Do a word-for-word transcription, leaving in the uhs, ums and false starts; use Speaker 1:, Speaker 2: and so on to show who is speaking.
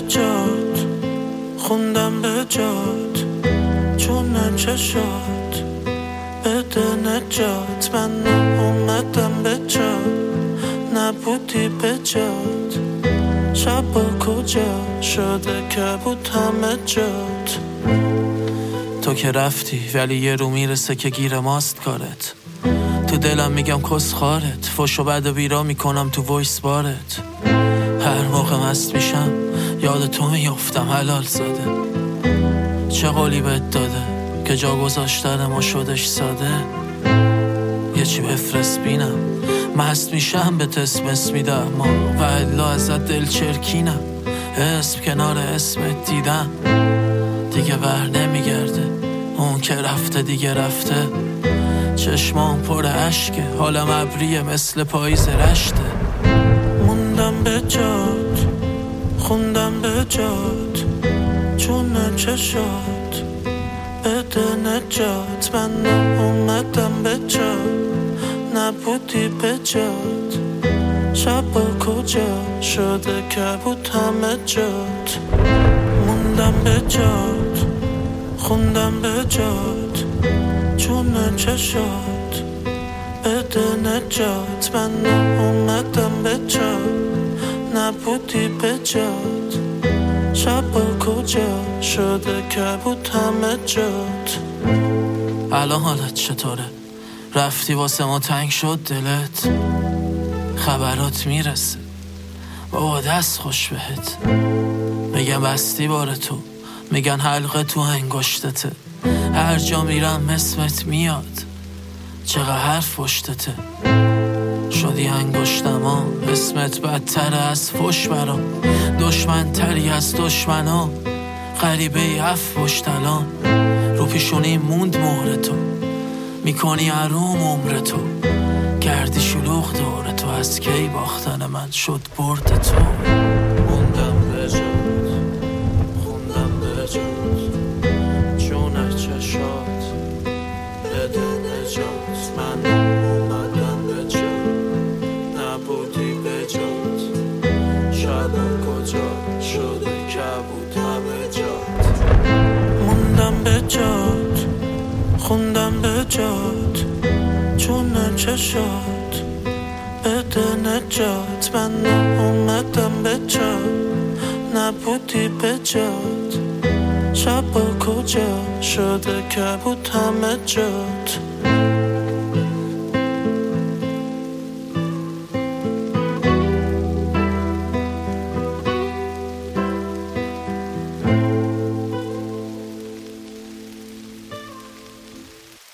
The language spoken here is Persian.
Speaker 1: جات خوندم به جات چون چشات بده نجات. من اومدم به جات نبودی به جات. شب و کجا شده که بود همه جات. تو که رفتی ولی یه رو میرسه که گیر ماست کارت. تو دلم میگم کس خارت. فش و بد و بیرا میکنم تو وایس بارت. هر موقع مست میشم یاد تو میافتم حلال زاده. چه قولی بهت داده که جا گذاشتن ما شدش ساده. یه چی بفرست بینم مست میشم به اسم اسم میدم ما و الا ازت دل چرکینم. اسم کنار اسمت دیدم دیگه بر نمیگرده. اون که رفته دیگه رفته. چشمام پر عشقه حالم ابریه مثل پاییز رشته. موندم به جات خوندم به جات چون چشات بده نجات. من اومدم به جات نبودی به جات. شب و کجا شده که بود همه جات. موندم به جات خوندم به جات چون چشات بده نجات. من اومدم به جات نبودی به جات. شب و کجا شده که بود همه جات. الان حالت چطوره؟ رفتی واسه ما تنگ شد دلت؟ خبرات میرسه بابا دست خوش بهت. میگن بستی بار تو میگن حلقه تو انگشتته. هر جا میرم اسمت میاد چقدر حرف پشتته. شدی انگشتما اسمت بدتر از فش برام. دشمن تری از دشمنا غریبه ای اف پشتلان. رو پیشونی موند مهر تو میکنی عروم عمر تو. گردی شلوغ دور تو از کی باختن من شد برد تو. موندم به جات خوندم به جات چون چشات بده نجات. من اومدم به جات نبودی به جات. شب و کجا شده که بود همه جات. موندم به جات خوندم به جات چون چشات بده نجات. من اومدم به جات نبودی به جات. شب و کجا شده که بود همه جات.